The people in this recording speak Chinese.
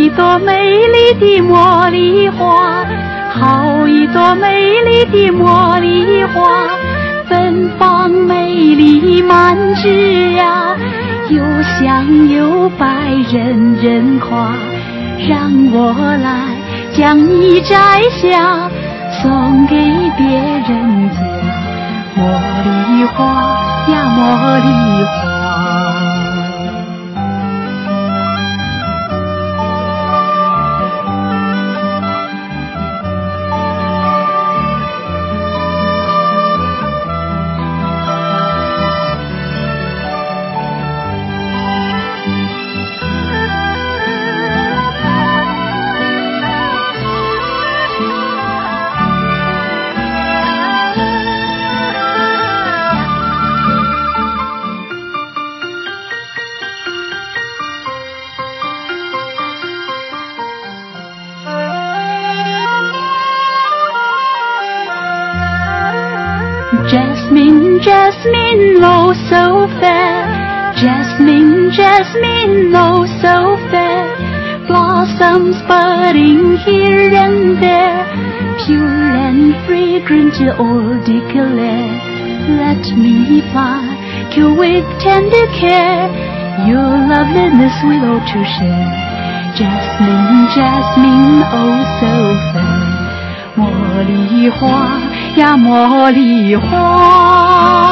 朵美丽的茉莉花，好一朵美丽的茉莉花，芬芳美丽满枝呀，又香又白人人夸。让我来将你摘下，送给别人家。茉莉花呀茉莉花，Jasmine, Jasmine, oh so fair. Jasmine, Jasmine, oh so fair. Blossoms budding here and there, pure and fragrant all declare. Let me pluck you with tender care, your loveliness will all to share. Jasmine, Jasmine, oh so fair. 茉莉花呀茉莉花。